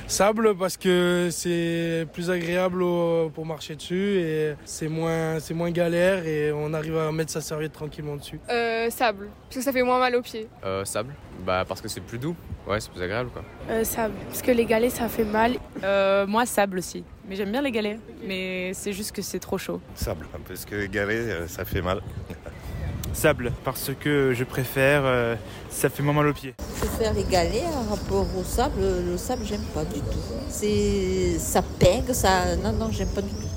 Sable parce que c'est plus agréable pour marcher dessus et c'est moins galère et on arrive à mettre sa serviette tranquillement dessus. Sable, parce que ça fait moins mal aux pieds. Sable, parce que c'est plus doux. Ouais, c'est plus agréable quoi. Sable, parce que les galets ça fait mal. Moi sable aussi, mais j'aime bien les galets, mais c'est juste que c'est trop chaud. Sable, parce que les galets ça fait mal. Sable, parce que je préfère, ça fait moins mal aux pieds. Je préfère les galets par rapport au sable. Le sable, j'aime pas du tout. Ça pègue, ça. Non, j'aime pas du tout.